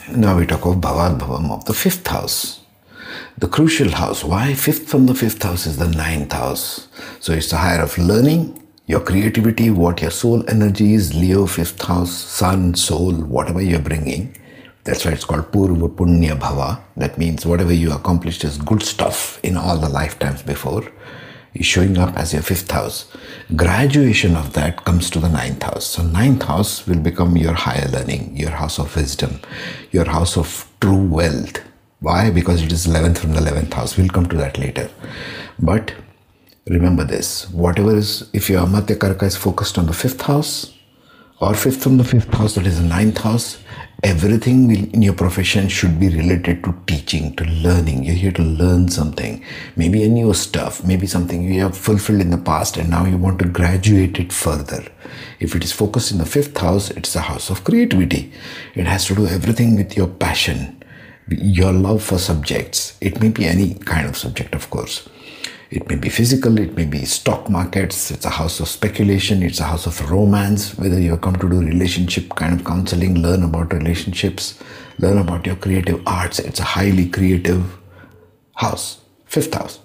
Now we talk of Bhavad Bhavam of the fifth house. The crucial house. Why? Fifth from the fifth house is the ninth house. So it's the higher of learning, your creativity, what your soul energy is, Leo, fifth house, sun, soul, whatever you're bringing. That's why it's called Purva Punya Bhava. That means whatever you accomplished is good stuff in all the lifetimes before is showing up as your fifth house. Graduation of that comes to the ninth house. So ninth house will become your higher learning, your house of wisdom, your house of true wealth. Why? Because it is 11th from the 11th house. We'll come to that later. But remember this, whatever is, if your Amatya Karaka is focused on the fifth house or fifth from the fifth house, that is the ninth house, everything in your profession should be related to teaching, to learning. You're here to learn something, maybe a new stuff, maybe something you have fulfilled in the past and now you want to graduate it further. If it is focused in the fifth house, it's the house of creativity. It has to do everything with your passion, your love for subjects. It may be any kind of subject, of course. It may be physical, it may be stock markets, it's a house of speculation, it's a house of romance, whether you come to do relationship kind of counseling, learn about relationships, learn about your creative arts. It's a highly creative house, fifth house.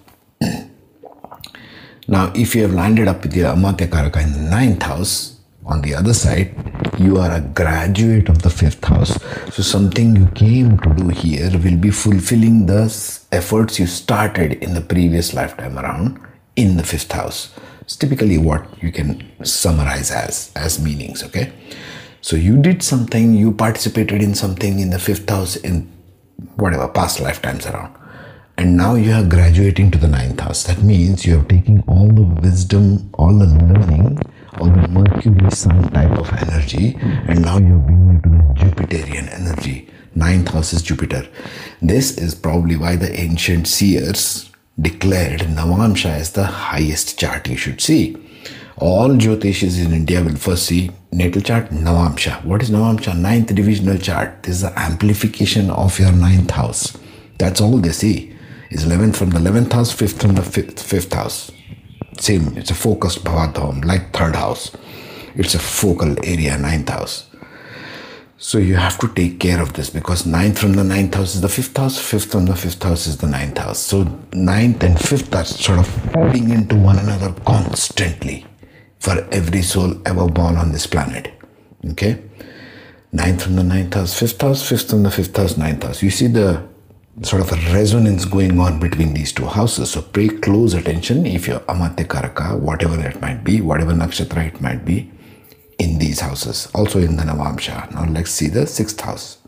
Now, if you have landed up with your Amatya Karaka in the ninth house, on the other side, you are a graduate of the fifth house. So something you came to do here will be fulfilling the efforts you started in the previous lifetime around in the fifth house. It's typically what you can summarize as meanings, okay? So you did something, you participated in something in the fifth house in whatever past lifetimes around. And now you are graduating to the ninth house. That means you are taking all the wisdom, all the learning, all the Mercury Sun type of energy, and now you're bringing it to the Jupiterian energy. Ninth house is Jupiter. This is probably why the ancient seers declared Navamsha as the highest chart you should see. All Jyotishis in India will first see natal chart, Navamsha. What is Navamsha? Ninth divisional chart. This is the amplification of your ninth house. That's all they see. Is 11th from the 11th house, 5th from the fifth house. Same, it's a focused Bhavadham, like third house. It's a focal area, ninth house. So you have to take care of this because ninth from the ninth house is the fifth house, fifth from the fifth house is the ninth house. So ninth and fifth are sort of feeding into one another constantly for every soul ever born on this planet. Okay? Ninth from the ninth house, fifth from the fifth house, ninth house. You see the sort of a resonance going on between these two houses. So pay close attention if you're Amatya Karaka, whatever it might be, whatever nakshatra it might be, in these houses. Also in the Navamsha. Now let's see the sixth house.